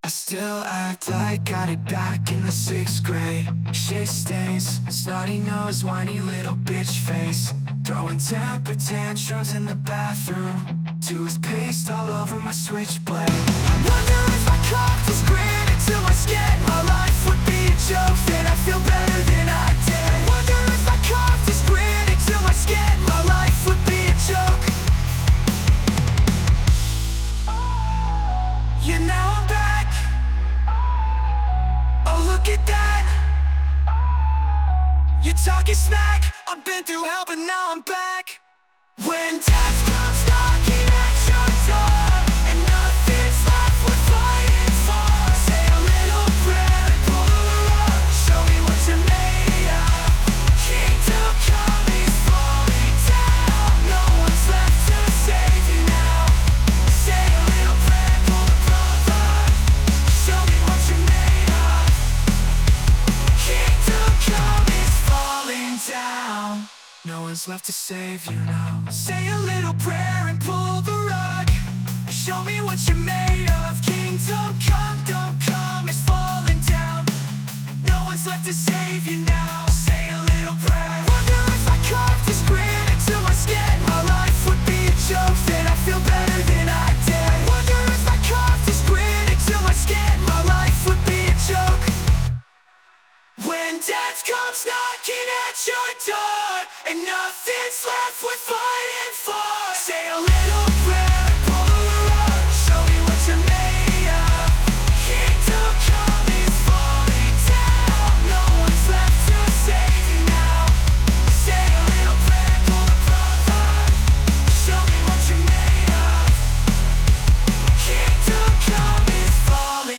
still act like got it back in the 6th grade. Shit stains, snotty nose, whiny little bitch face, throwing temper tantrums in the bathroom, toothpaste all over my switchblade. I wonder if I coughed this grin into my skin, my life would be a joke, then I feel better than I did. I wonder if I coughed this grin into my skin, my life would be a joke. Yeah, now I'm back. Oh, look at that. You're talking smack. I've been through hell, but now I'm back. When death comes knocking at your door and nothing's left worth fighting for, say a little prayer and pull the rug. Show me what you're made of. Kingdom coming, falling down. No one's left to save you now. Say a little prayer, pull the rug. Show me what you're made of. Kingdom coming, falling down. No one's left to save you now. Say a little prayer and pull the rug. Show me what you're made of.